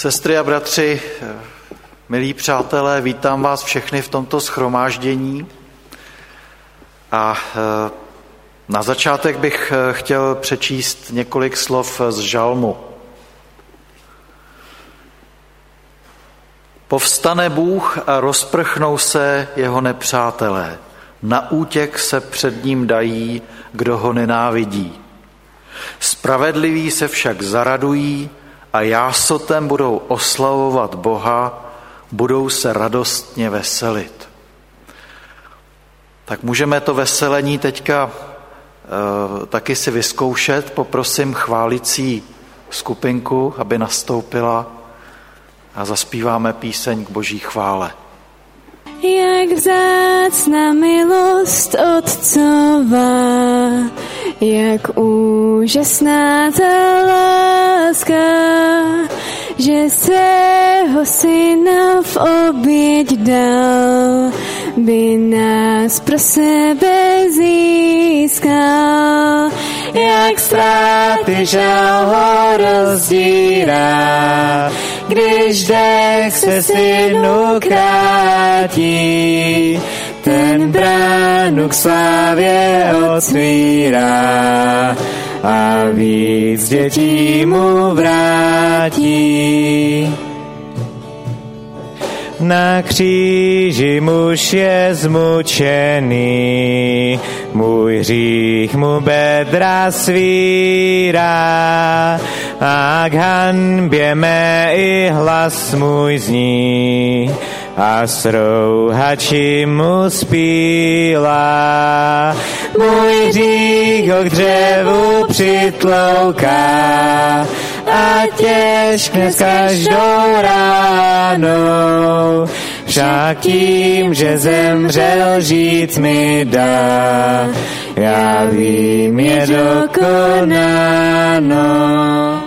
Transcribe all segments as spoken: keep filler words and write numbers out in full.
Sestry a bratři, milí přátelé, vítám vás všechny v tomto shromáždění a na začátek bych chtěl přečíst několik slov z žalmu. Povstane Bůh a rozprchnou se jeho nepřátelé, na útěk se před ním dají, kdo ho nenávidí. Spravedliví se však zaradují a jásotem budou oslavovat Boha, budou se radostně veselit. Tak můžeme to veselení teďka e, taky si vyzkoušet. Poprosím chválicí skupinku, aby nastoupila a zaspíváme píseň k Boží chvále. Jak vzácná milost Otcova, jak úžasná ta láska, že svého syna v oběť dal, by nás pro sebe získal. Jak ztráty žal ho rozdírá, když dech se synu krátí, ten bránu k slávě otvírá a víc dětí mu vrátí. Na kříži muž je zmučený, můj hřích mu bedra svírá, a k hanbě mé i hlas můj zní, a srouhači mu zpívá. Můj hřích ho k dřevu přitlouká a těžkne s každou ránou, však tím, že zemřel, žít mi dá, já vím, je dokonáno.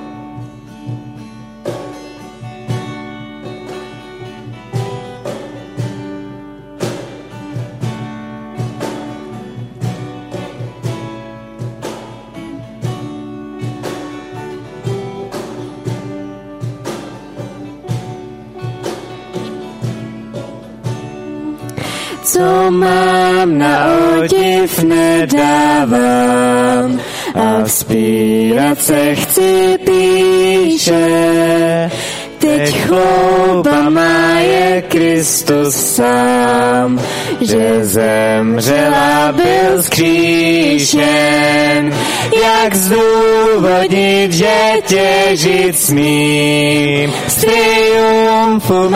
Co mám na odiv nedávám a vzpírat se chci píše. Teď chlouba má je Kristus sám, že zemřel a byl vzkříšen. Jak zdůvodnit, že těžit smím z triumfu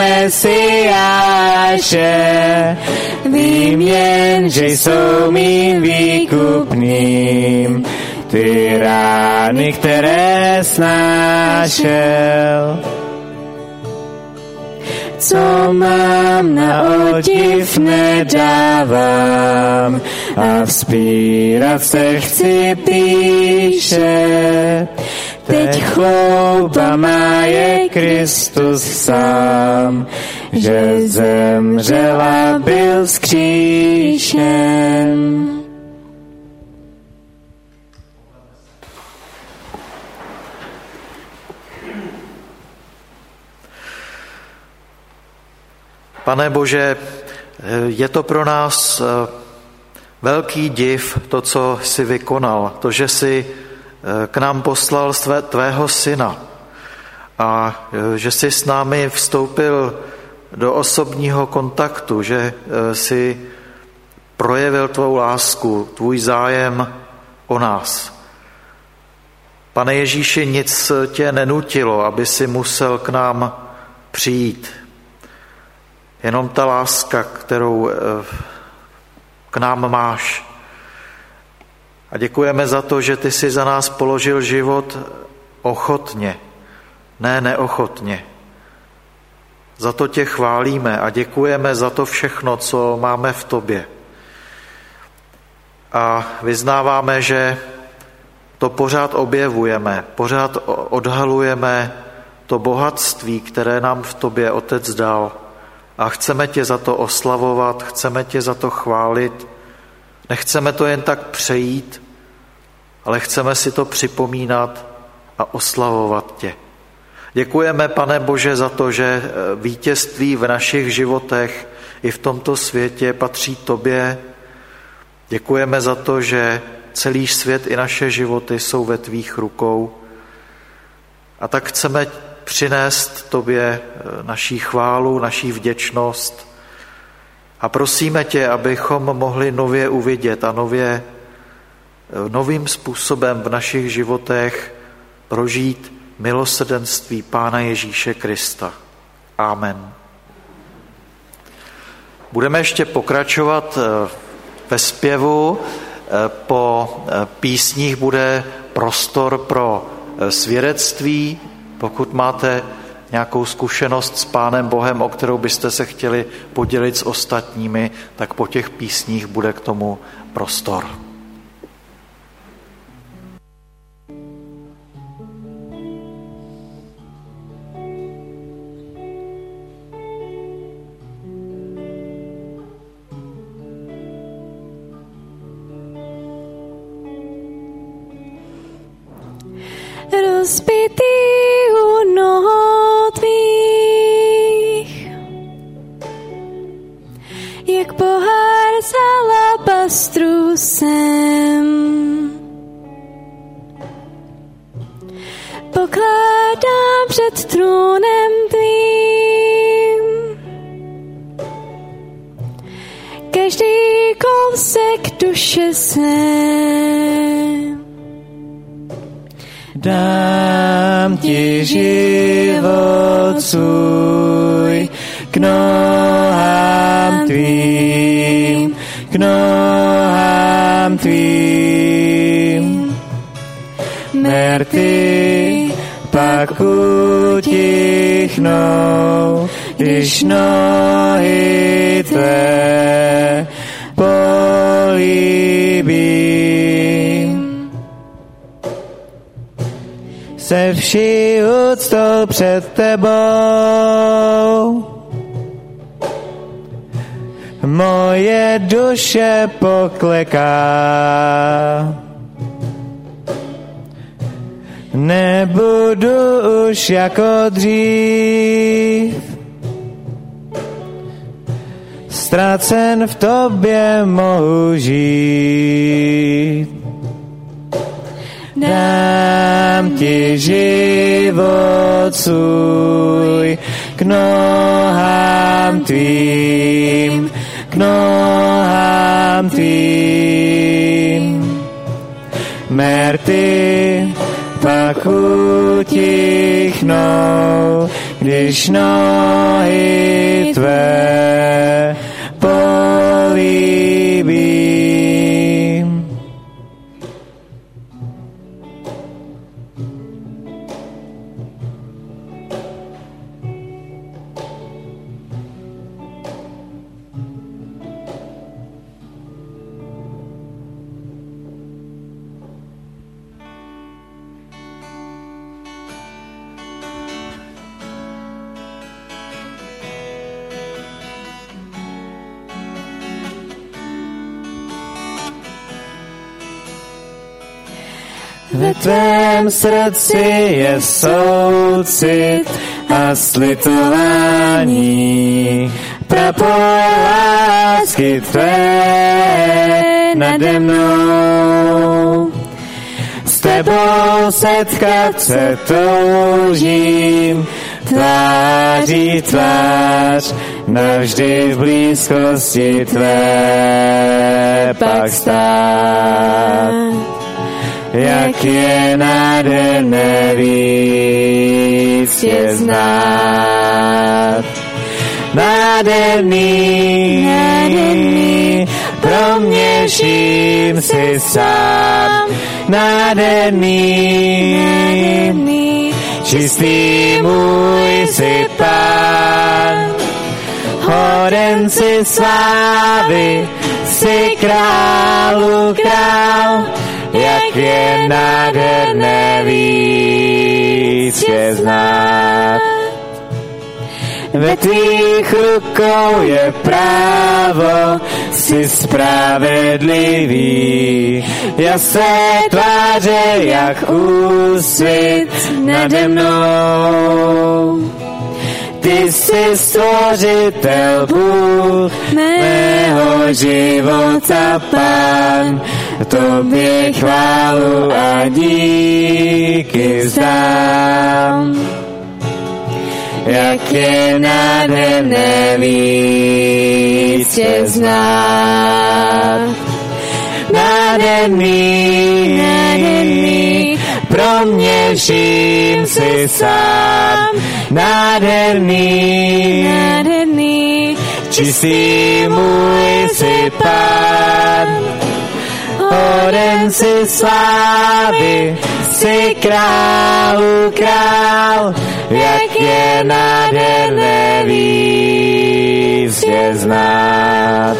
Mesiáše? Vím jen, že jsou mým výkupným ty rány, které snášel. Co mám na odiv nedávám a vzpírat se chci píše. Teď chlouba má je Kristus sám, že zemřel a byl vzkříšen. Pane Bože, je to pro nás velký div, to, co jsi vykonal, to, že jsi k nám poslal tvého syna a že jsi s námi vstoupil do osobního kontaktu, že jsi projevil tvou lásku, tvůj zájem o nás. Pane Ježíši, nic tě nenutilo, aby si musel k nám přijít. Jenom ta láska, kterou k nám máš. A děkujeme za to, že ty jsi za nás položil život ochotně, ne neochotně. Za to tě chválíme a děkujeme za to všechno, co máme v tobě. A vyznáváme, že to pořád objevujeme, pořád odhalujeme to bohatství, které nám v tobě Otec dal. A chceme tě za to oslavovat, chceme tě za to chválit. Nechceme to jen tak přejít, ale chceme si to připomínat a oslavovat tě. Děkujeme, Pane Bože, za to, že vítězství v našich životech i v tomto světě patří Tobě. Děkujeme za to, že celý svět i naše životy jsou ve Tvých rukou. A tak chceme přinést Tobě naší chválu, naší vděčnost a prosíme Tě, abychom mohli nově uvidět a nově, novým způsobem v našich životech prožít milosrdenství Pána Ježíše Krista. Amen. Budeme ještě pokračovat ve zpěvu. Po písních bude prostor pro svědectví. Pokud máte nějakou zkušenost s Pánem Bohem, o kterou byste se chtěli podělit s ostatními, tak po těch písních bude k tomu prostor. Rozbitý u nohou tvých, jak pohár z alabastru jsem. Pokládám před trůnem tvým každý kousek duše jsem. Dám ti život svůj k nohám tvým, k nohám tvým. Mrtví pak utichnou, když nohy tvé políbím. Se vší úctou před tebou moje duše pokleká. Nebudu už jako dřív, ztracen v tobě mohu žít. Dám ti život svůj k nohám tvým, k nohám tvým. Mrtví pak utichnou, když nohy tvé políbím. Ve tvém srdci je soucit a slitování, prapor lásky tvé nade mnou. S tebou setkat se toužím, tváří tvář, navždy v blízkosti tvé pak stát. Jak je nádherné víc je znát. Nádherný, nádherný, pro mě vším si sám. Nádherný, nádherný, čistý můj si Pán. Hoden si slávy, si králu král. Jak je nádherné víc je znát. Ve tvých tvých rukou je právo, jsi spravedlivý. Jasné tváře jak úsvit nade mnou. Ty jsi stvořitel Bůh mého života, Pán, tobě chválu a díky vzdám. Jak je nádherné víc tě znát. Nádherný, nádherný, pro mě vším si sám. Nádherný, nádherný, čistý můj si Pán. Hoden si slávy, si králu král, jak je nádherné víc tě znát.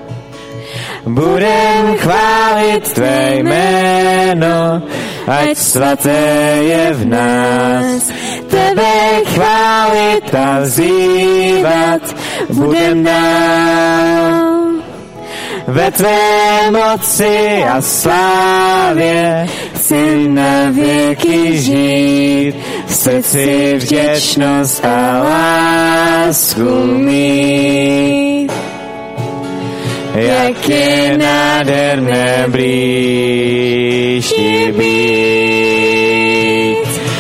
Budem chválit tvé jméno, ať svaté je v nás. Tebe chválit a vzývat budem dál. Ve tvé moci a slávě chci na věky žít, v srdci vděčnost a lásku mít. Jak je nádherné blíž ti být.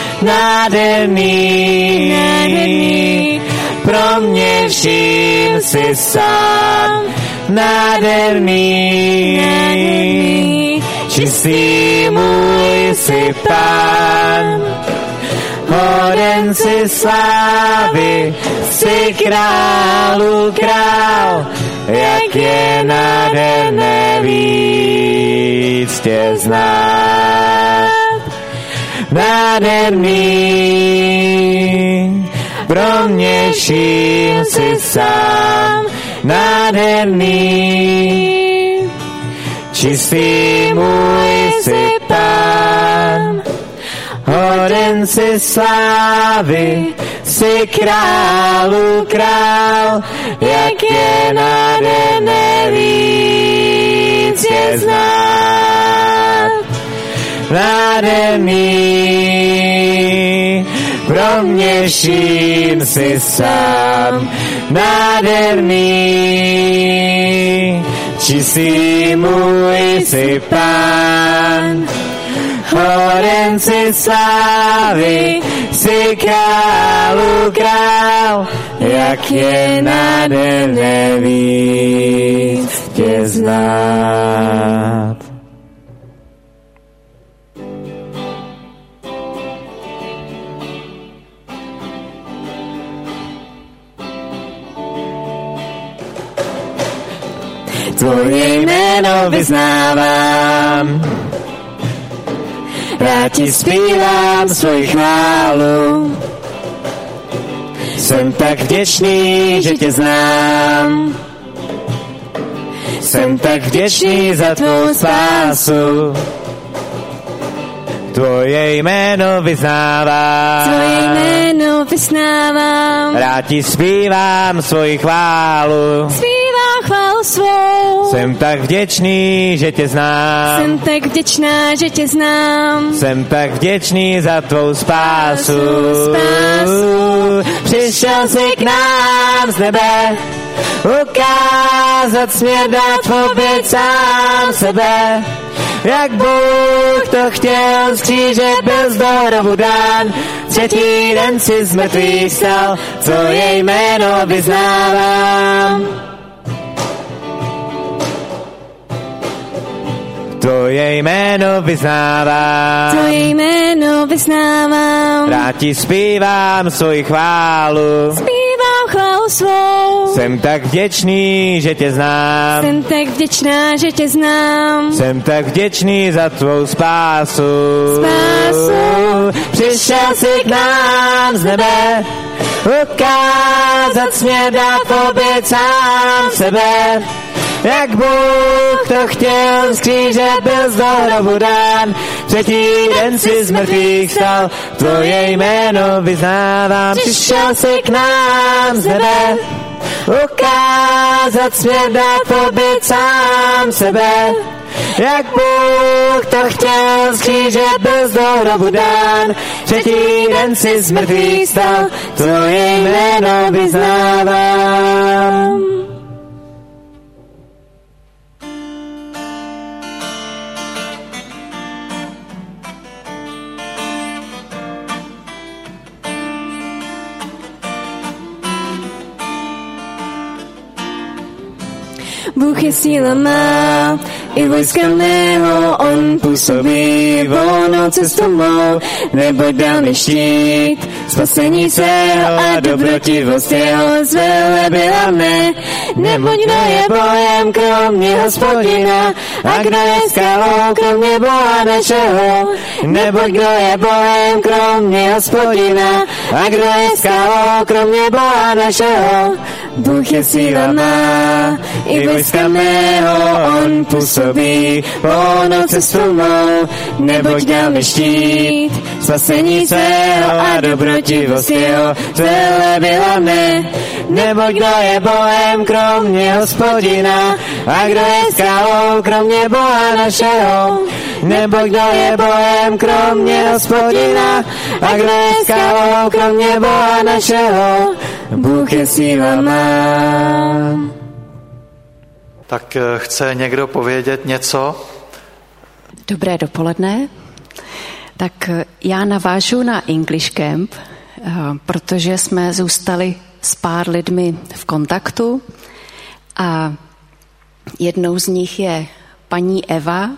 Nádherný, nádherný, pro mě vším si sám. Nádherný, nádherný, čistý můj si Pán. Hoden si slávy, si králu král, jak je nádherné víc tě znát. Nádherný, pro mě vším si sám. Nádherný, čistý můj si Pán. Hoden si slávy, si králu král, jak je nádherné víc tě znát. Nádherný, pro mě vším si sám. Nádherný, čistý můj si Pán. Hoden si slávy, si králu král, jak je nádherné víc tě znát. Tvoje jméno vyznávám, rád ti zpívám svoji chválu. Jsem tak vděčný, že tě znám. Jsem tak vděčný za tvou spásu. Tvoje jméno vyznávám, Tvoje jméno vyznávám, rád ti zpívám svoji chválu. Zpívám chválu svou. Jsem tak vděčný, že tě znám. Jsem tak vděčná, že tě znám. Jsem tak vděčný za tvou spásu. Spásu. Přišel jsi k nám z nebe, ukázat směr, dát oběť sám sebe. Jak Bůh to chtěl, z kříže byl z hrobu dán. Třetí den si z mrtvých vstal, tvoje jméno vyznávám. Tvoje jméno vyznávám, Tvoje jméno vyznávám, rád ti zpívám svoji chválu. Zpívám chválu svou. Jsem tak vděčný, že tě znám. Jsem tak vděčná, že tě znám. Jsem tak vděčný za tvou spásu. Spásu. Přišel jsi k nám z nebe, ukázat směr, dát oběť sám sebe. jak Bůh to chtěl, z kříže byl z hrobu dán, třetí den si z mrtvých stal, tvoje jméno vyznávám, přišel si k nám z nebe, ukázat svět, dát pobyt sám sebe, jak Bůh to chtěl, z kříže byl z hrobu dán, třetí den si z mrtvých stal, tvoje jméno vyznávám. Bůh je síla má, i vojska mého on působí volnou cestu mou, neboť dal mi štít, spasení svého a dobrotivost jeho zvelebila mne, neboť kdo je Bohem kromě Hospodina, a kdo je skalou kromě Boha našeho, neboť kdo je Bohem kromě Hospodina, a kdo je skalou kromě Boha našeho. Bůh je síla má, i vojska mého on působí volnou cestu mou, neboť dal mi štít, spasení svého a dobrotivost jeho zvelebila mne, neboť kdo je Bohem kromě Hospodina, a kdo je skalou kromě Boha našeho, neboť kdo je Bohem kromě Hospodina, a kdo je skalou kromě Boha našeho. Bůh je síla má. Tak chce někdo povědět něco? Dobré dopoledne. Tak já navážu na English Camp, protože jsme zůstali s pár lidmi v kontaktu a jednou z nich je paní Eva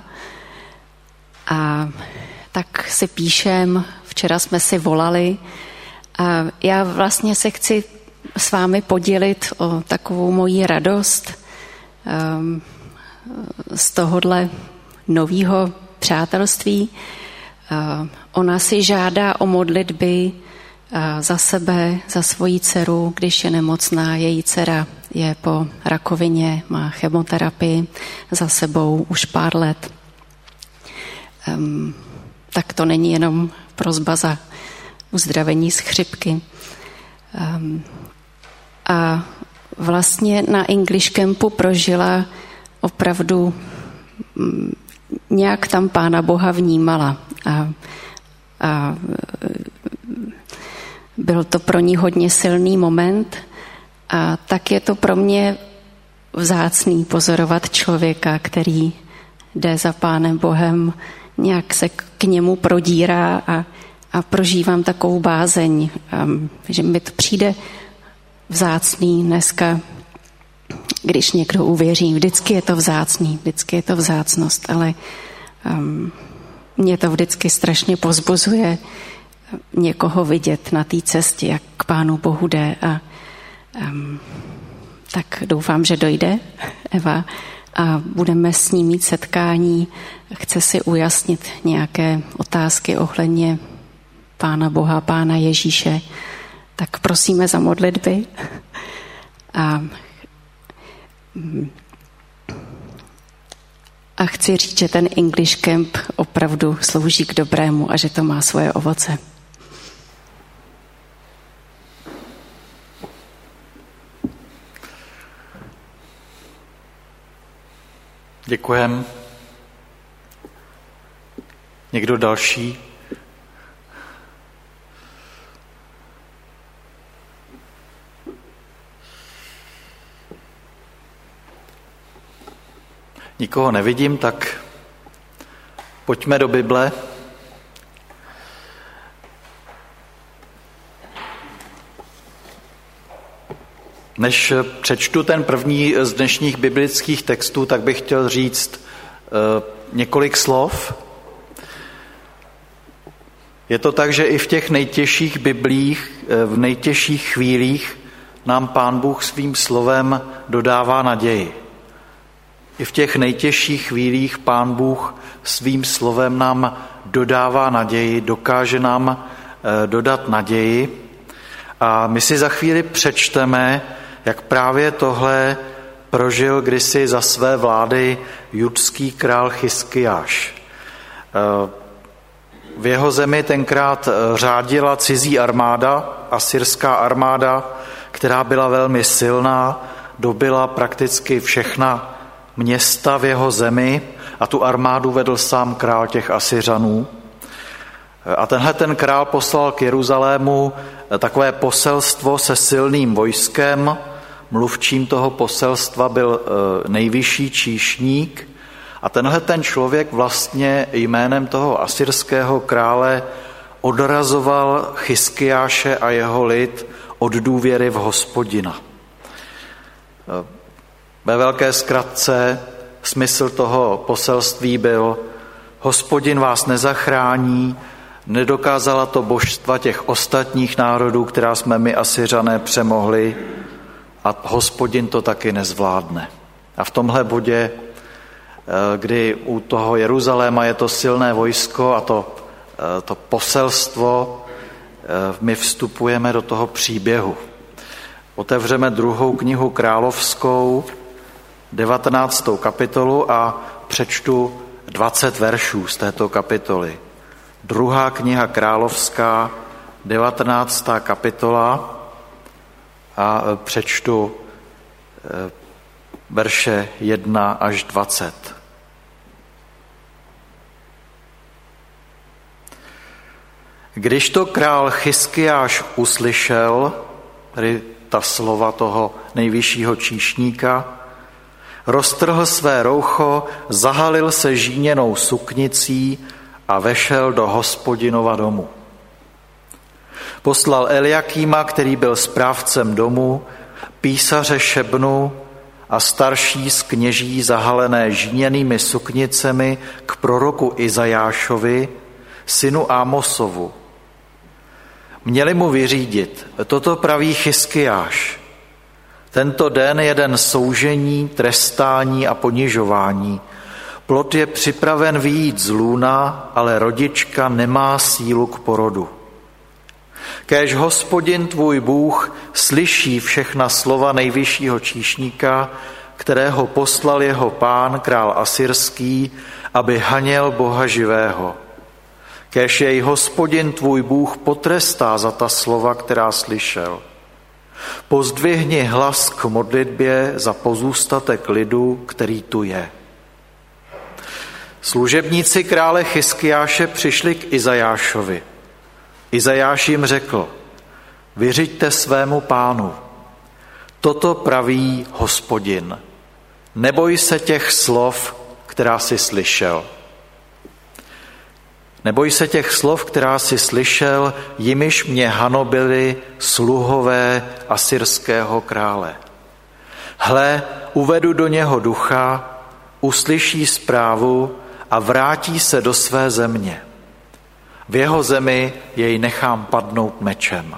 a tak si píšem, včera jsme si volali a já vlastně se chci s vámi podělit o takovou moji radost um, z tohohle nového přátelství. Uh, ona si žádá o modlitby uh, za sebe, za svoji dceru, když je nemocná. Její dcera je po rakovině, má chemoterapii za sebou už pár let. Um, tak to není jenom prosba za uzdravení z chřipky. Um, a vlastně na English Campu prožila opravdu um, nějak tam Pána Boha vnímala. A, a byl to pro ní hodně silný moment a tak je to pro mě vzácný pozorovat člověka, který jde za Pánem Bohem, nějak se k němu prodírá a, a prožívám takovou bázeň, um, že mi to přijde vzácný dneska, když někdo uvěří. Vždycky je to vzácný, vždycky je to vzácnost, ale um, mě to vždycky strašně povzbuzuje někoho vidět na té cestě, jak k Pánu Bohu jde. A um, tak doufám, že dojde Eva a budeme s ní mít setkání. Chce si ujasnit nějaké otázky ohledně Pána Boha, Pána Ježíše. Tak prosíme za modlitby. A, a chci říct, že ten English Camp opravdu slouží k dobrému a že to má svoje ovoce. Děkujem. Někdo další? Nikoho nevidím, tak pojďme do Bible. Než přečtu ten první z dnešních biblických textů, tak bych chtěl říct uh, několik slov. Je to tak, že i v těch nejtěžších biblích, v nejtěžších chvílích nám Pán Bůh svým slovem dodává naději. I v těch nejtěžších chvílích Pán Bůh svým slovem nám dodává naději, dokáže nám dodat naději. A my si za chvíli přečteme, jak právě tohle prožil kdysi za své vlády judský král Chiskiáš. V jeho zemi tenkrát řádila cizí armáda, asyrská armáda, která byla velmi silná, dobyla prakticky všechna města v jeho zemi a tu armádu vedl sám král těch Asyřanů. A tenhle ten král poslal k Jeruzalému takové poselstvo se silným vojskem. Mluvčím toho poselstva byl nejvyšší číšník a tenhle ten člověk vlastně jménem toho asyrského krále odrazoval Chiskiáše a jeho lid od důvěry v Hospodina. Ve velké zkratce smysl toho poselství byl: Hospodin vás nezachrání, nedokázala to božstva těch ostatních národů, která jsme my Asyřané přemohli, a Hospodin to taky nezvládne. A v tomhle bodě, kdy u toho Jeruzaléma je to silné vojsko a to, to poselstvo, my vstupujeme do toho příběhu. Otevřeme druhou knihu královskou, devatenáctou kapitolu a přečtu dvacet veršů z této kapitoly. Druhá kniha královská, devatenáctá kapitola a přečtu verše jedna až dvacet. Když to král Chiskiáš uslyšel, tedy ta slova toho nejvyššího číšníka, roztrhl své roucho, zahalil se žíněnou suknicí a vešel do Hospodinova domu. Poslal Eliakýma, který byl správcem domu, písaře Šebnu a starší z kněží zahalené žíněnými suknicemi k proroku Izajášovi, synu Ámosovu. Měli mu vyřídit: toto praví Chiskiáš. Tento den je den soužení, trestání a ponižování. Plod je připraven vyjít z lůna, ale rodička nemá sílu k porodu. Kéž Hospodin tvůj Bůh slyší všechna slova nejvyššího číšníka, kterého poslal jeho pán, král asyrský, aby haněl Boha živého. Kéž jej Hospodin tvůj Bůh potrestá za ta slova, která slyšel. Pozdvihni hlas k modlitbě za pozůstatek lidu, který tu je. Služebníci krále Chiskiáše přišli k Izajášovi. Izajáš jim řekl: vyřiďte svému pánu. Toto praví Hospodin. Neboj se těch slov, která jsi slyšel. Neboj se těch slov, která jsi slyšel, jimiž mě hanobili sluhové asyrského krále. Hle, uvedu do něho ducha, uslyší zprávu a vrátí se do své země. V jeho zemi jej nechám padnout mečem.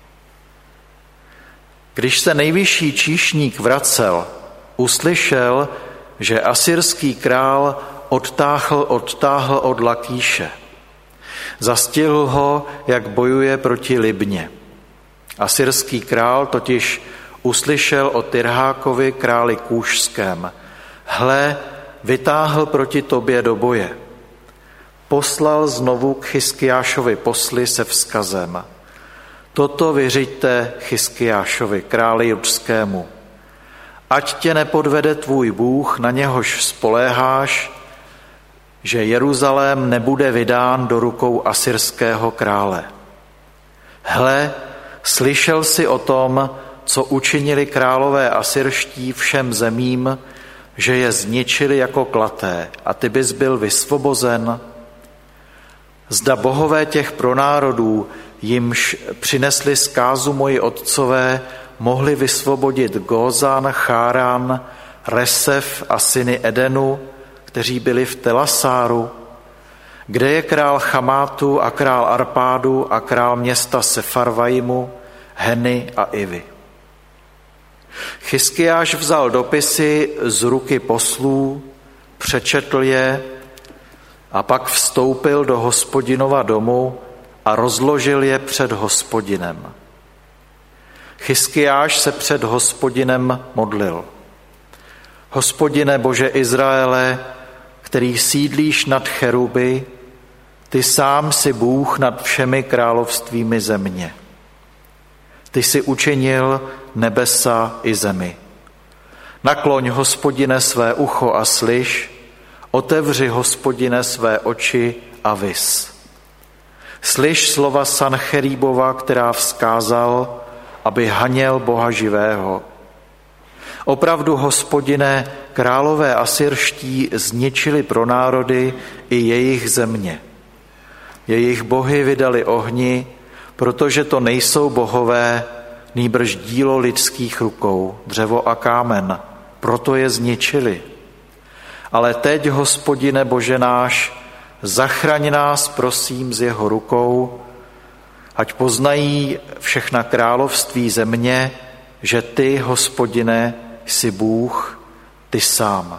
Když se nejvyšší číšník vracel, uslyšel, že asyrský král odtáhl, odtáhl od Lakíše. Zastihl ho, jak bojuje proti Libně. Asyrský král totiž uslyšel o Tirhákovi, králi kůšském: hle, vytáhl proti tobě do boje. Poslal znovu k Chiskiášovi posly se vzkazem: toto vyřiďte Chiskiášovi, králi judskému. Ať tě nepodvede tvůj Bůh, na něhož spoléháš, že Jeruzalém nebude vydán do rukou asyrského krále. Hle, slyšel jsi o tom, co učinili králové asyrští všem zemím, že je zničili jako klaté, a ty bys byl vysvobozen? Zda bohové těch pronárodů, jimž přinesli zkázu moji otcové, mohli vysvobodit Gózan, Chárán, Resef a syny Edenu, kteří byli v Telasáru, kde je král Chamátu a král Arpádu a král města Sefarvaimu, Heny a Ivy. Chiskiáš vzal dopisy z ruky poslů, přečetl je a pak vstoupil do Hospodinova domu a rozložil je před Hospodinem. Chiskiáš se před Hospodinem modlil: Hospodine Bože Izraele, který sídlíš nad cheruby, ty sám si Bůh nad všemi královstvími země. Ty jsi učinil nebesa i zemi. Nakloň, Hospodine, své ucho a slyš, otevři, Hospodine, své oči a vis. Slyš slova Sancheríbova, která vzkázal, aby haněl Boha živého. Opravdu, Hospodine, králové asyrští zničili pro národy i jejich země. Jejich bohy vydali ohni, protože to nejsou bohové, nýbrž dílo lidských rukou, dřevo a kámen, proto je zničili. Ale teď, Hospodine Bože náš, zachraň nás, prosím, z jeho rukou, ať poznají všechna království země, že ty, Hospodine, jsi Bůh, ty sám.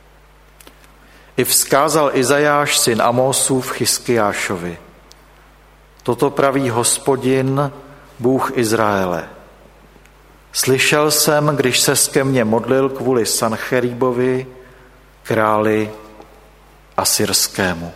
I vzkázal Izajáš, syn Amósův, Chiskiášovi. Toto praví Hospodin, Bůh Izraele. Slyšel jsem, když ses ke mně modlil kvůli Sancheríbovi, králi asyrskému.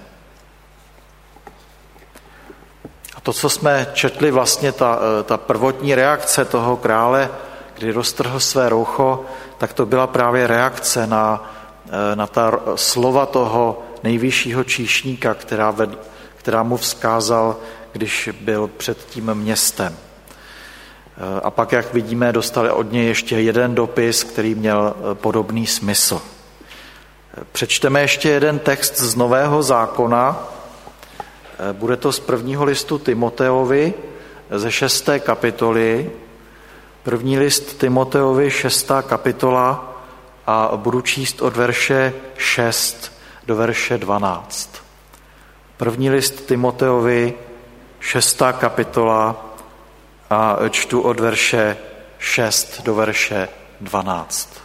A to, co jsme četli, vlastně ta, ta prvotní reakce toho krále, kdy roztrhl své roucho, tak to byla právě reakce na, na ta slova toho nejvyššího číšníka, která, ved, která mu vzkázal, když byl před tím městem. A pak, jak vidíme, dostali od něj ještě jeden dopis, který měl podobný smysl. Přečteme ještě jeden text z Nového zákona. Bude to z prvního listu Timoteovi ze šesté kapitoly. První list Timoteovi, šestá kapitola, a budu číst od verše šest do verše dvanáct. První list Timoteovi, šestá kapitola, a čtu od verše šest do verše dvanáct.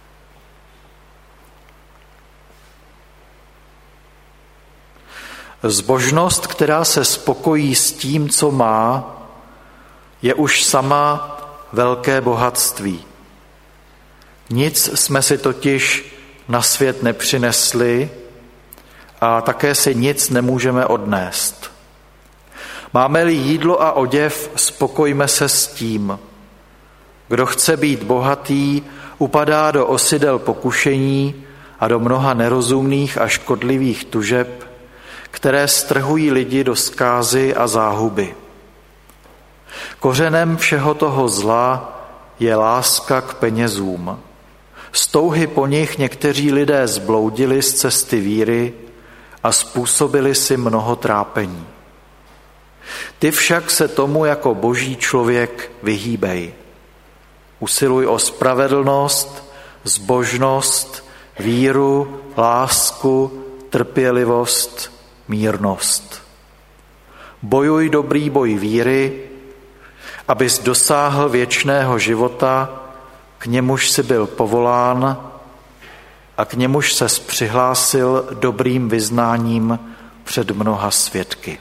Zbožnost, která se spokojí s tím, co má, je už sama velké bohatství. Nic jsme si totiž na svět nepřinesli a také si nic nemůžeme odnést. Máme-li jídlo a oděv, spokojme se s tím. Kdo chce být bohatý, upadá do osidel pokušení a do mnoha nerozumných a škodlivých tužeb, které strhují lidi do zkázy a záhuby. Kořenem všeho toho zla je láska k penězům. Z touhy po nich někteří lidé zbloudili z cesty víry a způsobili si mnoho trápení. Ty však se tomu jako boží člověk vyhýbej. Usiluj o spravedlnost, zbožnost, víru, lásku, trpělivost, mírnost. Bojuj dobrý boj víry, abys dosáhl věčného života, k němuž jsi byl povolán a k němuž ses přihlásil dobrým vyznáním před mnoha svědky.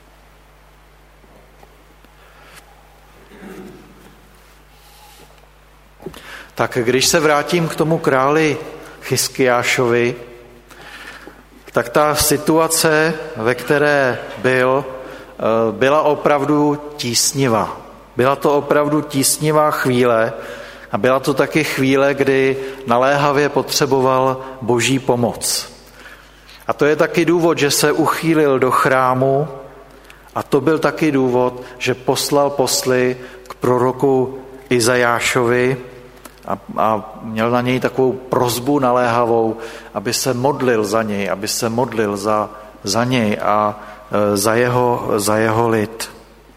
Tak když se vrátím k tomu králi Chiskiášovi, tak ta situace, ve které byl, byla opravdu tísnivá. Byla to opravdu tísnivá chvíle a byla to taky chvíle, kdy naléhavě potřeboval boží pomoc. A to je taky důvod, že se uchýlil do chrámu, a to byl taky důvod, že poslal posly k proroku Izajášovi a, a měl na něj takovou prosbu naléhavou, aby se modlil za něj, aby se modlil za, za něj a e, za jeho, za jeho lid.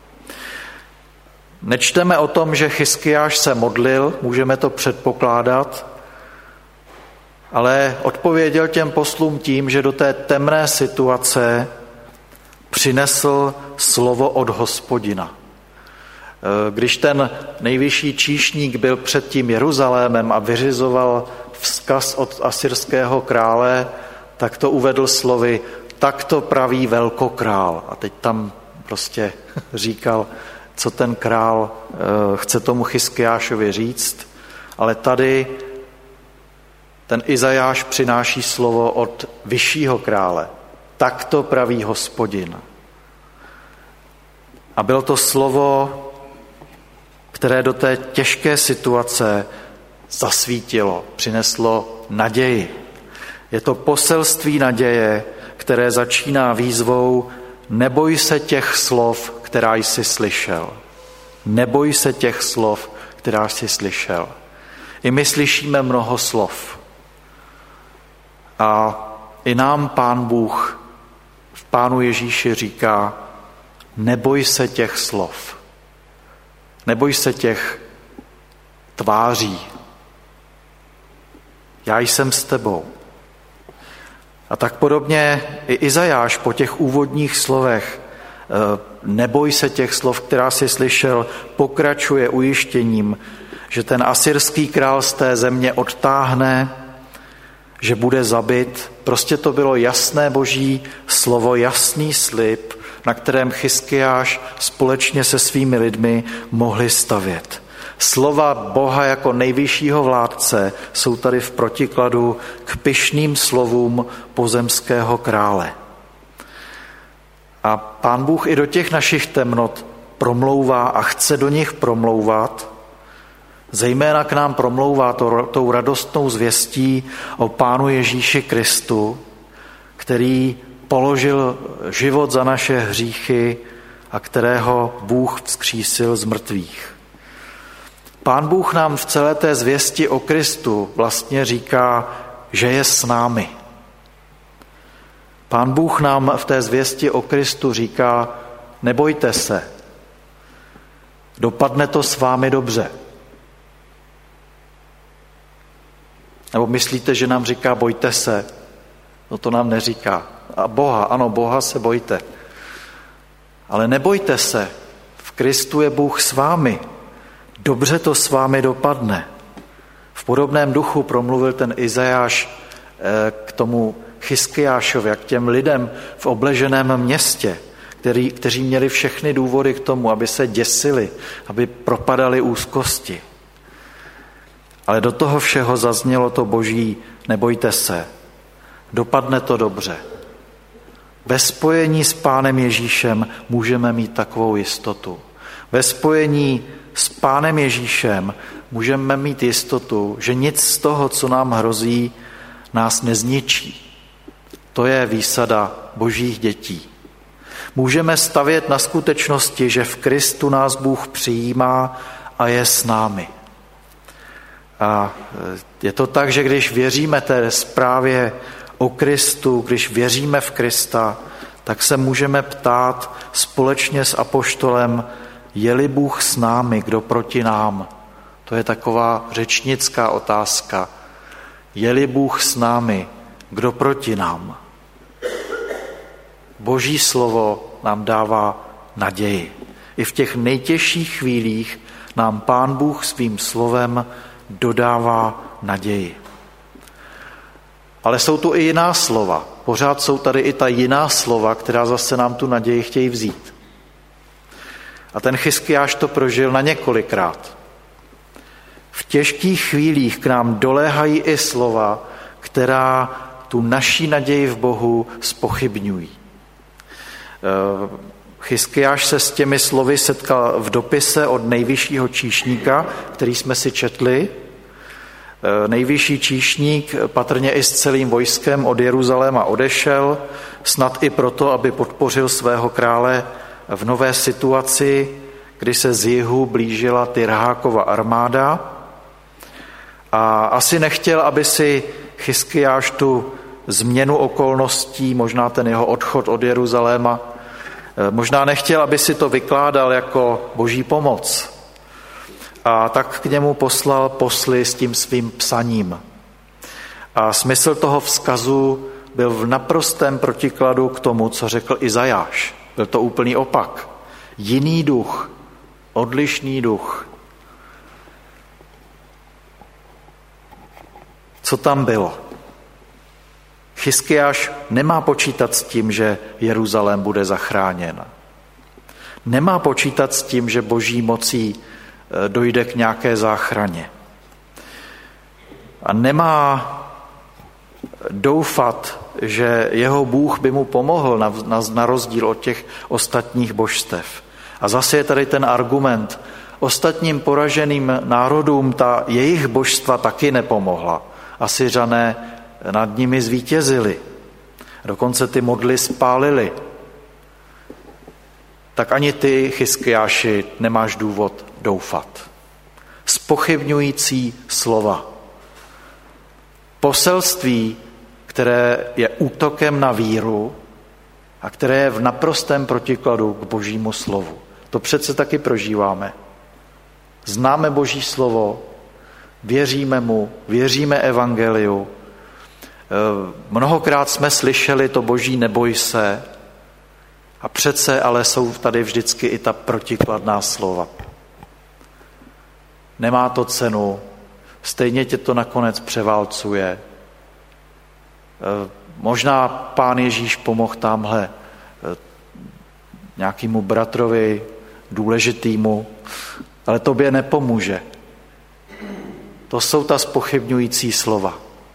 Nečteme o tom, že Chiskiáš se modlil, můžeme to předpokládat, ale odpověděl těm poslům tím, že do té temné situace přinesl slovo od Hospodina. Když ten nejvyšší číšník byl před tím Jeruzalémem a vyřizoval vzkaz od asyrského krále, tak to uvedl slovy, tak to praví velkokrál. A teď tam prostě říkal, co ten král chce tomu Chiskiášovi říct, ale tady ten Izajáš přináší slovo od vyššího krále. Tak to praví Hospodin. A bylo to slovo, které do té těžké situace zasvítilo, přineslo naději. Je to poselství naděje, které začíná výzvou: neboj se těch slov, která jsi slyšel. Neboj se těch slov, která jsi slyšel. I my slyšíme mnoho slov. A i nám Pán Bůh v Pánu Ježíši říká: neboj se těch slov. Neboj se těch tváří. Já jsem s tebou. A tak podobně i Izajáš po těch úvodních slovech neboj se těch slov, která jsi slyšel, pokračuje ujištěním, že ten asyrský král z té země odtáhne, že bude zabit. Prostě to bylo jasné boží slovo, jasný slib, na kterém Chyskiáš společně se svými lidmi mohli stavět. Slova Boha jako nejvyššího vládce jsou tady v protikladu k pyšným slovům pozemského krále. A Pán Bůh i do těch našich temnot promlouvá a chce do nich promlouvat. Zejména k nám promlouvá to, tou radostnou zvěstí o Pánu Ježíši Kristu, který položil život za naše hříchy a kterého Bůh vzkřísil z mrtvých. Pán Bůh nám v celé té zvěsti o Kristu vlastně říká, že je s námi. Pán Bůh nám v té zvěsti o Kristu říká: nebojte se, dopadne to s vámi dobře. Nebo myslíte, že nám říká bojte se? No to nám neříká. A Boha, ano, Boha se bojte. Ale nebojte se, v Kristu je Bůh s vámi. Dobře to s vámi dopadne. V podobném duchu promluvil ten Izajáš k tomu Chyskiášovi a k těm lidem v obleženém městě, který, kteří měli všechny důvody k tomu, aby se děsili, aby propadali úzkosti. Ale do toho všeho zaznělo to boží: nebojte se, dopadne to dobře. Ve spojení s Pánem Ježíšem můžeme mít takovou jistotu. Ve spojení s Pánem Ježíšem můžeme mít jistotu, že nic z toho, co nám hrozí, nás nezničí. To je výsada božích dětí. Můžeme stavět na skutečnosti, že v Kristu nás Bůh přijímá a je s námi. A je to tak, že když věříme té zprávě o Kristu, když věříme v Krista, tak se můžeme ptát společně s apoštolem: je-li Bůh s námi, kdo proti nám? To je taková řečnická otázka. Je-li Bůh s námi, kdo proti nám? Boží slovo nám dává naději. I v těch nejtěžších chvílích nám Pán Bůh svým slovem dodává naději. Ale jsou tu i jiná slova. Pořád jsou tady i ta jiná slova, která zase nám tu naději chtějí vzít. A ten Chyskiáš to prožil na několikrát. V těžkých chvílích k nám doléhají i slova, která tu naší naději v Bohu zpochybňují. Chyskiáš se s těmi slovy setkal v dopise od nejvyššího číšníka, který jsme si četli. Nejvyšší číšník patrně i s celým vojskem od Jeruzaléma odešel, snad i proto, aby podpořil svého krále v nové situaci, kdy se z jihu blížila Tyrhákova armáda. A asi nechtěl, aby si Chyskiáš tu změnu okolností, možná ten jeho odchod od Jeruzaléma, možná nechtěl, aby si to vykládal jako boží pomoc. A tak k němu poslal posly s tím svým psaním. A smysl toho vzkazu byl v naprostém protikladu k tomu, co řekl Izajáš. Byl to úplný opak. Jiný duch, odlišný duch. Co tam bylo? Chyskiáš nemá počítat s tím, že Jeruzalém bude zachráněn. Nemá počítat s tím, že boží mocí dojde k nějaké záchraně. A nemá doufat, že jeho Bůh by mu pomohl na, na, na rozdíl od těch ostatních božstev. A zase je tady ten argument. Ostatním poraženým národům ta jejich božstva taky nepomohla. Asyřané nad nimi zvítězili. Dokonce ty modly spálili. Tak ani ty, Chyskiáši, nemáš důvod doufat. Zpochybňující slova. Poselství, které je útokem na víru a které je v naprostém protikladu k Božímu slovu. To přece taky prožíváme. Známe Boží slovo, věříme mu, věříme evangeliu. Mnohokrát jsme slyšeli to Boží neboj se a přece ale jsou tady vždycky i ta protikladná slova. Nemá to cenu, stejně tě to nakonec převálcuje. Možná Pán Ježíš pomohl tamhle nějakému bratrovi důležitýmu, ale tobě nepomůže. To jsou ta zpochybňující slova.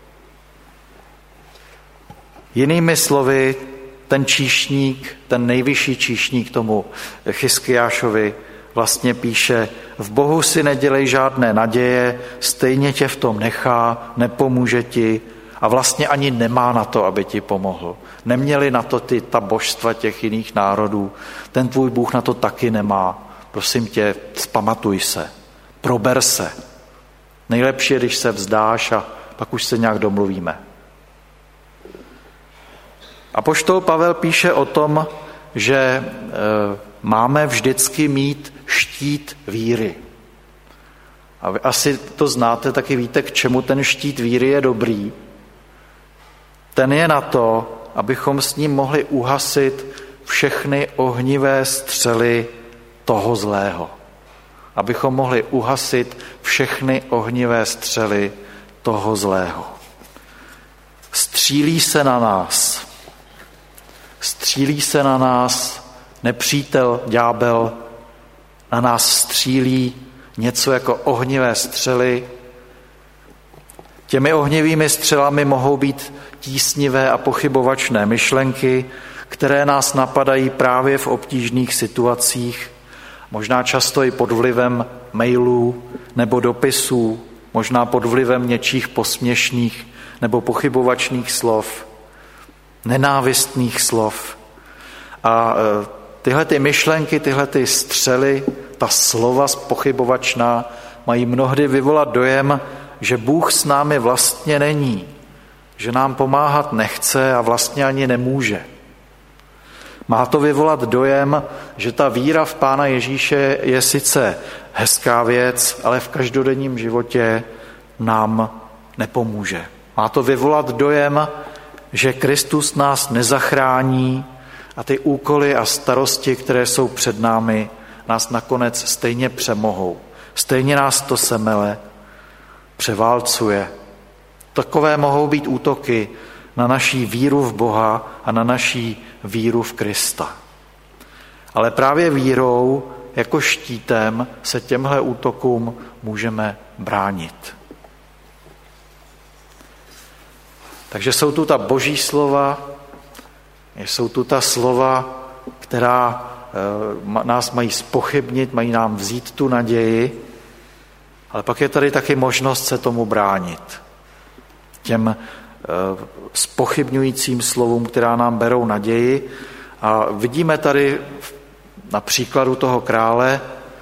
Jinými slovy, ten číšník, ten nejvyšší číšník tomu Chyskiášovi vlastně píše: v Bohu si nedělej žádné naděje, stejně tě v tom nechá, nepomůže ti a vlastně ani nemá na to, aby ti pomohl. Neměli na to ty, ta božstva těch jiných národů. Ten tvůj Bůh na to taky nemá. Prosím tě, vzpamatuj se, prober se. Nejlepší je, když se vzdáš a pak už se nějak domluvíme. Apoštol Pavel píše o tom, že e, máme vždycky mít štít víry. A vy asi to znáte, taky víte, k čemu ten štít víry je dobrý. Ten je na to, abychom s ním mohli uhasit všechny ohnivé střely toho zlého. Abychom mohli uhasit všechny ohnivé střely toho zlého. Střílí se na nás. Střílí se na nás nepřítel, ďábel, na nás střílí něco jako ohnivé střely. Těmi ohnivými střelami mohou být tísnivé a pochybovačné myšlenky, které nás napadají právě v obtížných situacích, možná často i pod vlivem mailů nebo dopisů, možná pod vlivem něčích posměšných nebo pochybovačných slov, nenávistných slov. A tyhle ty myšlenky, tyhle ty střely, ta slova pochybovačná mají mnohdy vyvolat dojem, že Bůh s námi vlastně není, že nám pomáhat nechce a vlastně ani nemůže. Má to vyvolat dojem, že ta víra v Pána Ježíše je sice hezká věc, ale v každodenním životě nám nepomůže. Má to vyvolat dojem, že Kristus nás nezachrání a ty úkoly a starosti, které jsou před námi, nás nakonec stejně přemohou. Stejně nás to semele, převálcuje. Takové mohou být útoky na naší víru v Boha a na naší víru v Krista. Ale právě vírou jako štítem se těmhle útokům můžeme bránit. Takže jsou tu ta boží slova, jsou tu ta slova, která nás mají zpochybnit, mají nám vzít tu naději, ale pak je tady taky možnost se tomu bránit. Těm zpochybňujícím slovům, která nám berou naději. A vidíme tady na příkladu toho krále,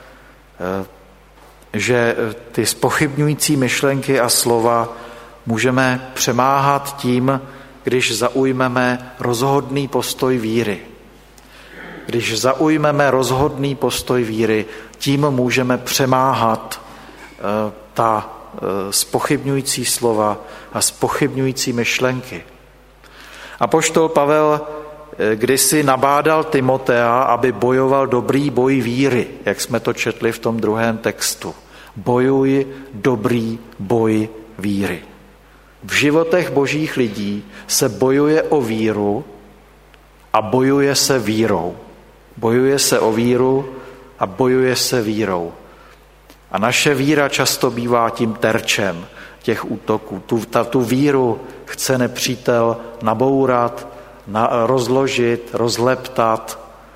že ty zpochybňující myšlenky a slova můžeme přemáhat tím, když zaujmeme rozhodný postoj víry. Když zaujmeme rozhodný postoj víry, tím můžeme přemáhat ta zpochybňující slova a zpochybňující myšlenky. Apoštol Pavel kdysi nabádal Timotea, aby bojoval dobrý boj víry, jak jsme to četli v tom druhém textu. Bojuj dobrý boj víry. V životech božích lidí se bojuje o víru a bojuje se vírou. Bojuje se o víru a bojuje se vírou. A naše víra často bývá tím terčem těch útoků. Tu, ta, tu víru chce nepřítel nabourat, na, rozložit, rozleptat.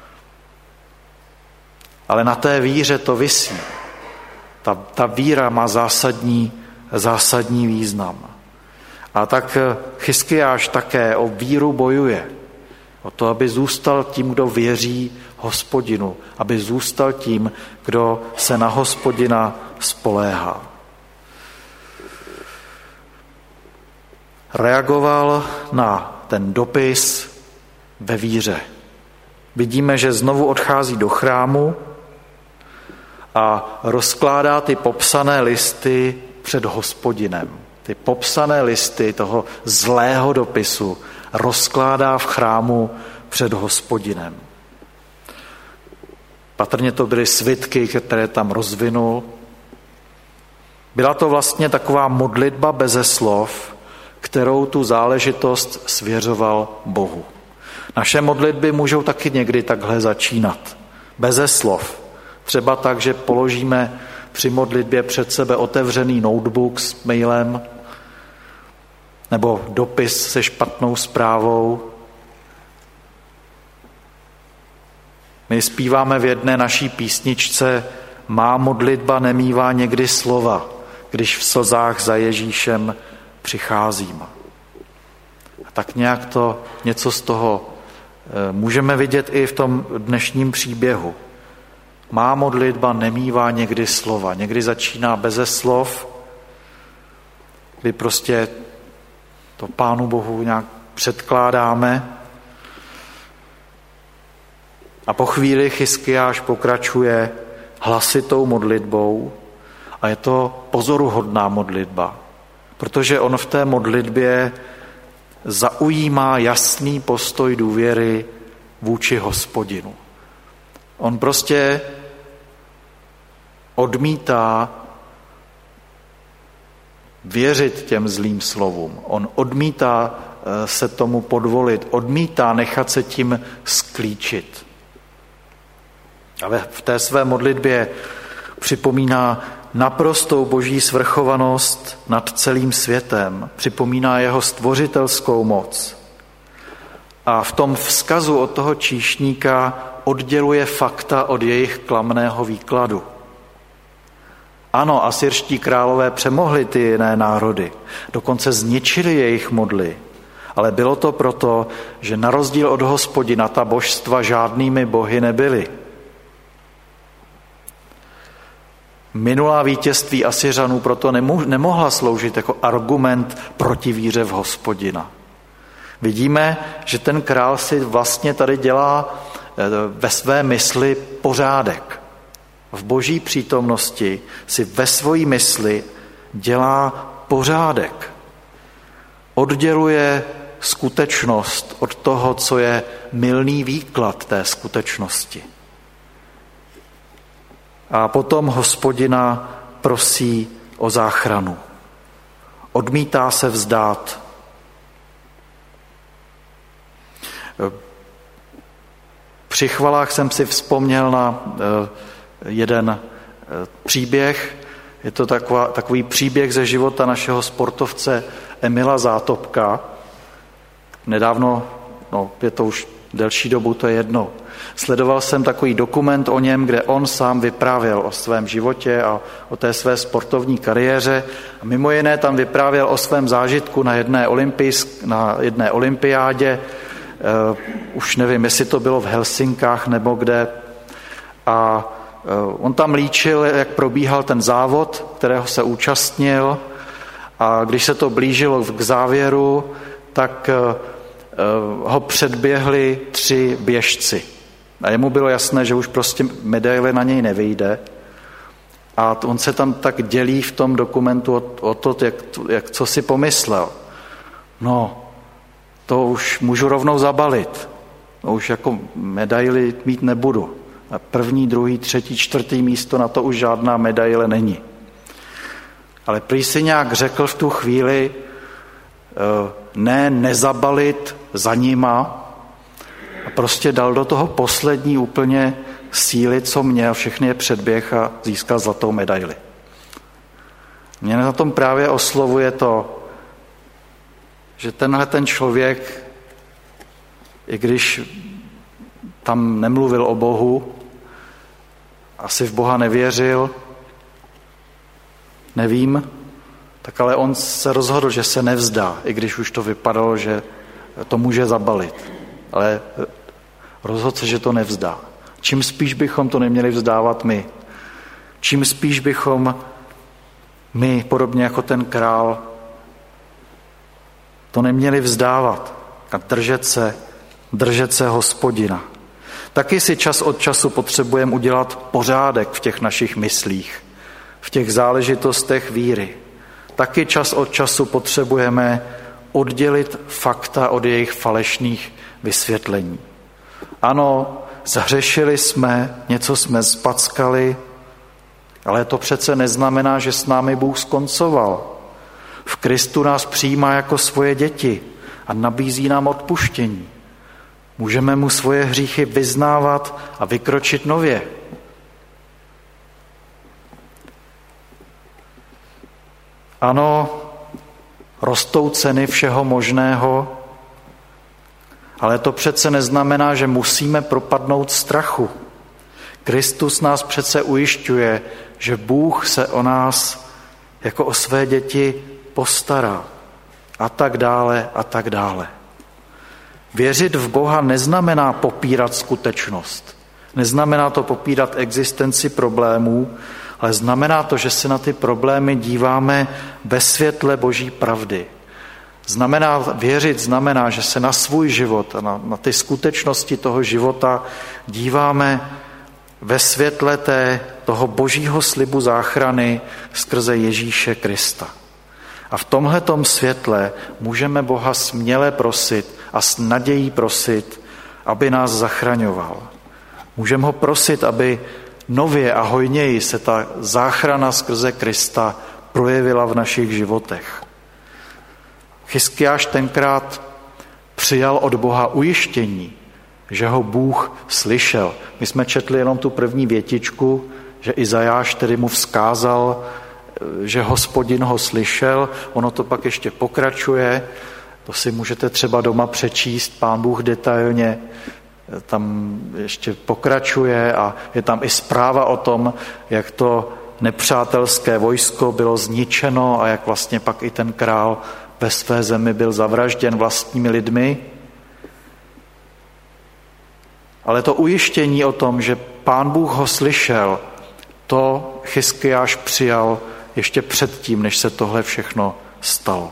Ale na té víře to visí. Ta, ta víra má zásadní, zásadní význam. A tak Chyskiáš také o víru bojuje. O to, aby zůstal tím, kdo věří Hospodinu. Aby zůstal tím, kdo se na Hospodina spoléhá. Reagoval na ten dopis ve víře. Vidíme, že znovu odchází do chrámu a rozkládá ty popsané listy před Hospodinem. Ty popsané listy toho zlého dopisu rozkládá v chrámu před Hospodinem. Patrně to byly svitky, které tam rozvinul. Byla to vlastně taková modlitba beze slov, kterou tu záležitost svěřoval Bohu. Naše modlitby můžou taky někdy takhle začínat. Beze slov. Třeba tak, že položíme při modlitbě před sebe otevřený notebook s mailem nebo dopis se špatnou zprávou. My zpíváme v jedné naší písničce: Má modlitba nemívá někdy slova, když v slzách za Ježíšem přicházím. A tak nějak to, něco z toho můžeme vidět i v tom dnešním příběhu. Má modlitba nemívá někdy slova. Někdy začíná beze slov, kdy prostě to Pánu Bohu nějak předkládáme. A po chvíli Chyskiáš pokračuje hlasitou modlitbou a je to pozoruhodná modlitba, protože on v té modlitbě zaujímá jasný postoj důvěry vůči Hospodinu. On prostě odmítá věřit těm zlým slovům. On odmítá se tomu podvolit, odmítá nechat se tím sklíčit. A v té své modlitbě připomíná naprostou boží svrchovanost nad celým světem, připomíná jeho stvořitelskou moc. A v tom vzkazu od toho číšníka odděluje fakta od jejich klamného výkladu. Ano, asyrští králové přemohli ty jiné národy, dokonce zničili jejich modly, ale bylo to proto, že na rozdíl od Hospodina ta božstva žádnými bohy nebyly. Minulá vítězství Asyřanů proto nemohla sloužit jako argument proti víře v Hospodina. Vidíme, že ten král si vlastně tady dělá ve své mysli pořádek. V boží přítomnosti si ve své mysli dělá pořádek. Odděluje skutečnost od toho, co je mylný výklad té skutečnosti. A potom Hospodina prosí o záchranu. Odmítá se vzdát. Při chvalách jsem si vzpomněl na jeden příběh. Je to taková, takový příběh ze života našeho sportovce Emila Zátopka. Nedávno, no je to už delší dobu, to je jedno. Sledoval jsem takový dokument o něm, kde on sám vyprávěl o svém životě a o té své sportovní kariéře. A mimo jiné tam vyprávěl o svém zážitku na jedné, olympijsk, na jedné olympiádě. Uh, už nevím, jestli to bylo v Helsinkách nebo kde. A uh, on tam líčil, jak probíhal ten závod, kterého se účastnil. A když se to blížilo k závěru, tak uh, ho předběhli tři běžci. A jemu bylo jasné, že už prostě medaile na něj nevyjde. A on se tam tak dělí v tom dokumentu o, o to, jak, jak, co si pomyslel. No, to už můžu rovnou zabalit. No, už jako medaily mít nebudu. A první, druhý, třetí, čtvrtý místo, na to už žádná medaile není. Ale prý si nějak řekl v tu chvíli, ne, nezabalit za nima, a prostě dal do toho poslední úplně síly, co měl, všechny je předběh a získal zlatou medaili. Mě na tom právě oslovuje to, že tenhle ten člověk, i když tam nemluvil o Bohu, asi v Boha nevěřil, nevím, tak ale on se rozhodl, že se nevzdá, i když už to vypadalo, že to může zabalit. Ale rozhodl se, že to nevzdá. Čím spíš bychom to neměli vzdávat my. Čím spíš bychom my, podobně jako ten král, to neměli vzdávat a držet se, držet se Hospodina. Taky si čas od času potřebujeme udělat pořádek v těch našich myslích, v těch záležitostech víry. Taky čas od času potřebujeme oddělit fakta od jejich falešných vysvětlení. Ano, zhřešili jsme, něco jsme zpackali, ale to přece neznamená, že s námi Bůh skoncoval. V Kristu nás přijímá jako svoje děti a nabízí nám odpuštění. Můžeme mu svoje hříchy vyznávat a vykročit nově. Ano, rostou ceny všeho možného, ale to přece neznamená, že musíme propadnout strachu. Kristus nás přece ujišťuje, že Bůh se o nás jako o své děti postará a tak dále a tak dále. Věřit v Boha neznamená popírat skutečnost. Neznamená to popírat existenci problémů, ale znamená to, že se na ty problémy díváme ve světle Boží pravdy. Znamená, věřit znamená, že se na svůj život a na, na ty skutečnosti toho života díváme ve světle té, toho Božího slibu záchrany skrze Ježíše Krista. A v tomhletom světle můžeme Boha směle prosit a s nadějí prosit, aby nás zachraňoval. Můžeme ho prosit, aby nově a hojněji se ta záchrana skrze Krista projevila v našich životech. Chyskiáš tenkrát přijal od Boha ujištění, že ho Bůh slyšel. My jsme četli jenom tu první větičku, že Izajáš tedy mu vzkázal, že Hospodin ho slyšel. Ono to pak ještě pokračuje, to si můžete třeba doma přečíst, Pán Bůh detailně tam ještě pokračuje a je tam i zpráva o tom, jak to nepřátelské vojsko bylo zničeno a jak vlastně pak i ten král ve své zemi byl zavražděn vlastními lidmi. Ale to ujištění o tom, že Pán Bůh ho slyšel, to Chyskiáš přijal ještě předtím, než se tohle všechno stalo.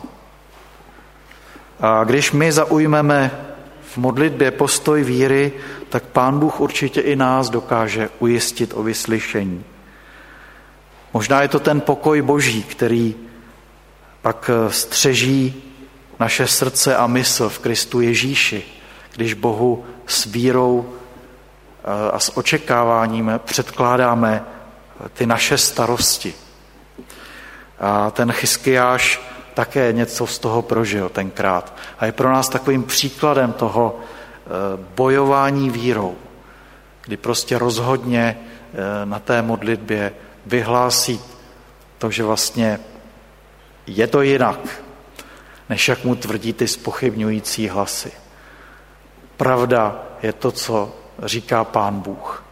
A když my zaujmeme v modlitbě postoj víry, tak Pán Bůh určitě i nás dokáže ujistit o vyslyšení. Možná je to ten pokoj Boží, který pak střeží naše srdce a mysl v Kristu Ježíši, když Bohu s vírou a s očekáváním předkládáme ty naše starosti. A ten Chyskiáš také něco z toho prožil tenkrát. A je pro nás takovým příkladem toho bojování vírou, kdy prostě rozhodně na té modlitbě vyhlásí to, že vlastně je to jinak, než jak mu tvrdí ty zpochybňující hlasy. Pravda je to, co říká Pán Bůh.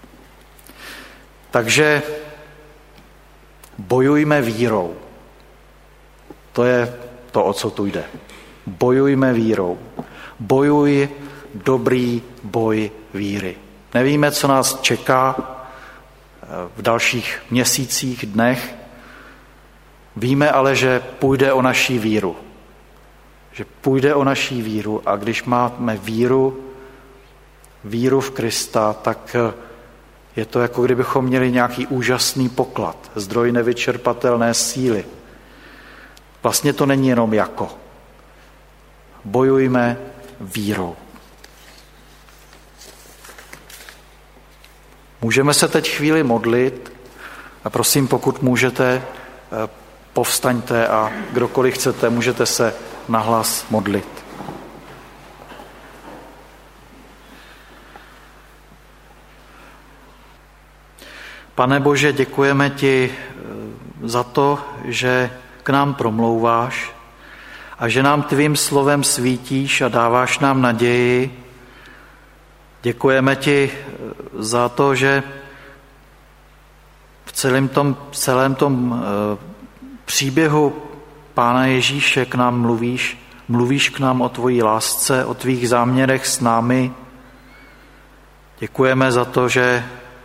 Takže bojujme vírou. To je to, o co tu jde. Bojujme vírou. Bojuj dobrý boj víry. Nevíme, co nás čeká v dalších měsících, dnech. Víme ale, že půjde o naší víru. Že půjde o naší víru a když máme víru, víru v Krista, tak je to jako kdybychom měli nějaký úžasný poklad, zdroj nevyčerpatelné síly. Vlastně to není jenom jako. Bojujme vírou. Můžeme se teď chvíli modlit a prosím, pokud můžete, povstaňte a kdokoliv chcete, můžete se nahlas modlit. Pane Bože, děkujeme ti za to, že k nám promlouváš a že nám tvým slovem svítíš a dáváš nám naději. Děkujeme ti za to, že v celém tom, celém tom příběhu Pána Ježíše k nám mluvíš, mluvíš k nám o tvojí lásce, o tvých záměrech s námi. Děkujeme za to, že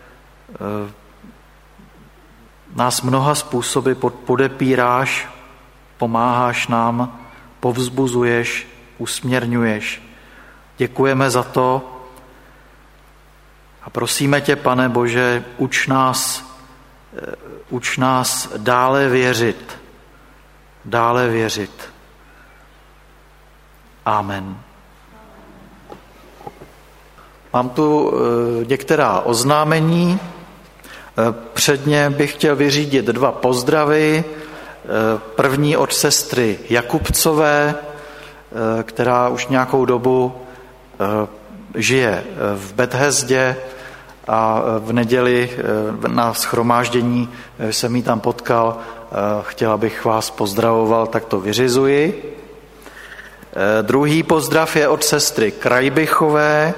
nás mnoha způsoby podepíráš, pomáháš nám, povzbuzuješ, usměrňuješ. Děkujeme za to a prosíme tě, Pane Bože, uč nás, uč nás dále věřit, dále věřit. Amen. Mám tu některá oznámení. Předně bych chtěl vyřídit dva pozdravy. První od sestry Jakubcové, která už nějakou dobu žije v Bethesdě a v neděli na shromáždění jsem jí tam potkal. Chtěla bych vás pozdravoval, tak to vyřizuji. Druhý pozdrav je od sestry Krajbychové,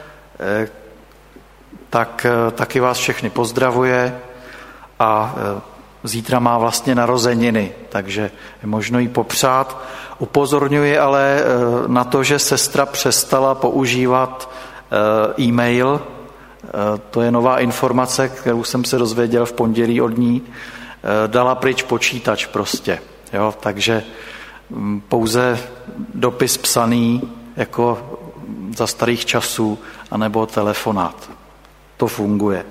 tak taky vás všechny pozdravuje a zítra má vlastně narozeniny, takže je možno jí popřát. Upozorňuji ale na to, že sestra přestala používat e-mail. To je nová informace, kterou jsem se dozvěděl v pondělí od ní. Dala pryč počítač prostě. Jo? Takže pouze dopis psaný jako za starých časů anebo telefonát. To funguje.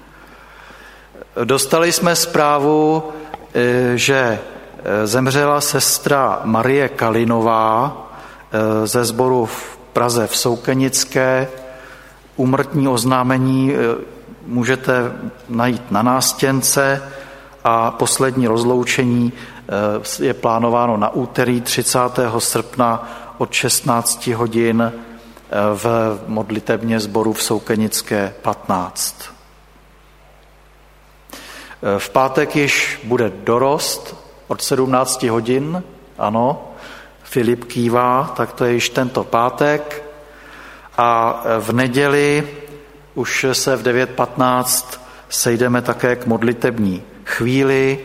Dostali jsme zprávu, že zemřela sestra Marie Kalinová ze sboru v Praze v Soukenické. Úmrtní oznámení můžete najít na nástěnce a poslední rozloučení je plánováno na úterý třicátého srpna od šestnáct hodin v modlitebně sboru v Soukenické patnáct. V pátek již bude dorost od sedmnáct hodin, ano, Filip kývá, tak to je již tento pátek. A v neděli už se v devět patnáct sejdeme také k modlitební chvíli,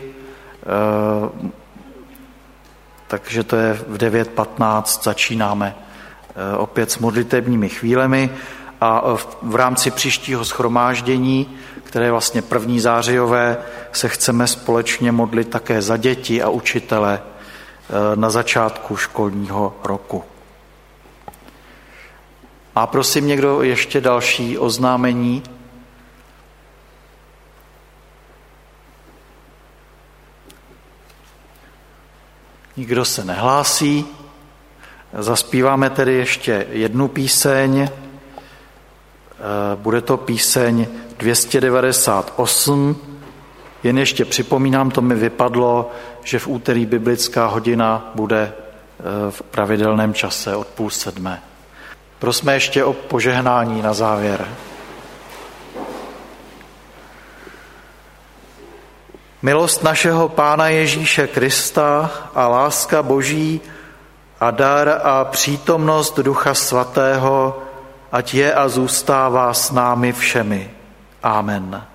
takže to je v devět patnáct začínáme opět s modlitebními chvílemi a v rámci příštího shromáždění, které je vlastně první zářijové, se chceme společně modlit také za děti a učitele na začátku školního roku. A prosím někdo ještě další oznámení? Nikdo se nehlásí. Zaspíváme tedy ještě jednu píseň. Bude to píseň dvě stě devadesát osm. Jen ještě připomínám, to mi vypadlo, že v úterý biblická hodina bude v pravidelném čase od půl sedmé. Prosme ještě o požehnání na závěr. Milost našeho Pána Ježíše Krista a láska Boží a dar a přítomnost Ducha Svatého, ať je a zůstává s námi všemi. Amen.